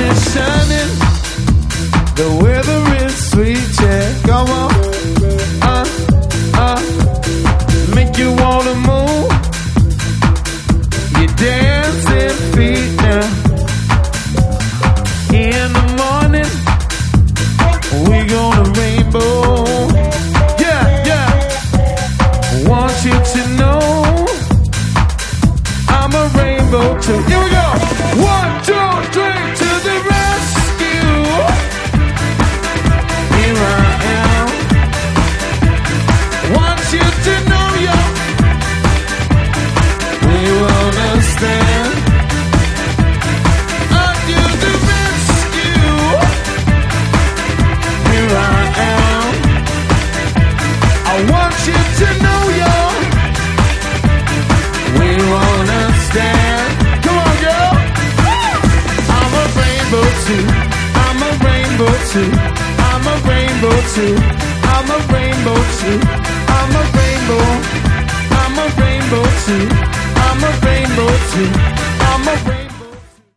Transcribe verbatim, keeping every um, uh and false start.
is shining, the weather is sweet, yeah. Come on, uh, uh, make you wanna move your dancing feet now. In the morning, we gonna rainbow. Yeah, yeah. Want you to know I'm a rainbow too. Here we go. One, two, three, to the rescue. Here I am. Want you to know you. We will understand. Are you the rescue? Here I am. I want you to know you. We will understand. Come on, girl. I'm a rainbow too. I'm a rainbow too. I'm a rainbow too. I'm a rainbow too. I'm a rainbow. I'm a rainbow too.